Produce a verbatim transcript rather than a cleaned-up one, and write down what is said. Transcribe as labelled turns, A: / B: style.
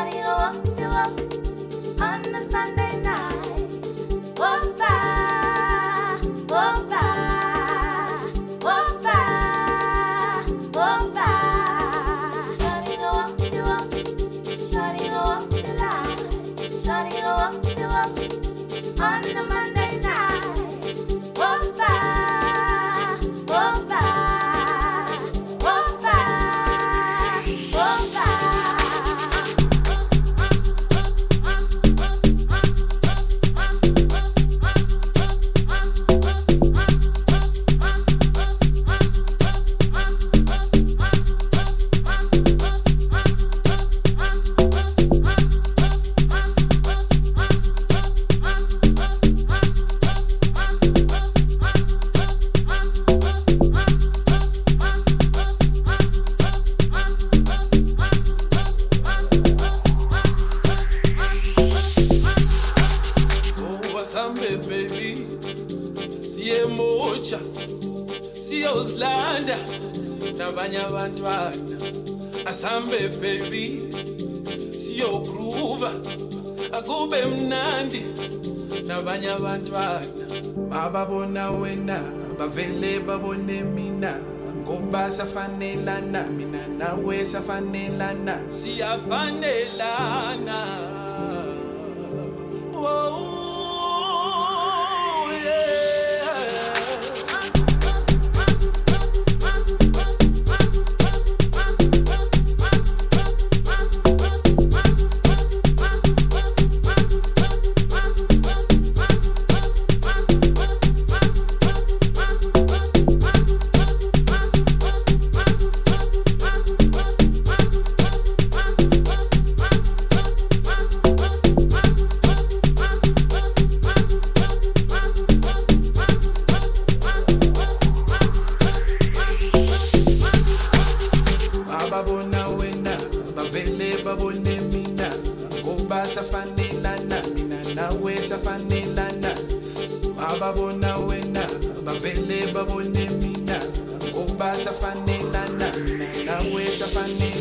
A: Shawty go up to up on the Sunday night. Walk by, walk by, walk by, walk by. Shawty go up to up, shawty go up to light. Shawty go up to up on the Monday night. Walk by, walk by, walk by, walk by.
B: Asambe baby, siye mocha, siye uzlanda, nabanye abantwana. Asambe baby, siye ugroova, akube mnandi, nabanye abantwana. Bababona wena, bavele babone mina, ngoba safanelana, mina nawe safanelana, siyafanelana. Whoa. Babona wena, bavele babone mina, ngoba safanelana, mina nawe safanelana. Babona wena, bavele babone mina, ngoba safanelana, mina nawe safanelana.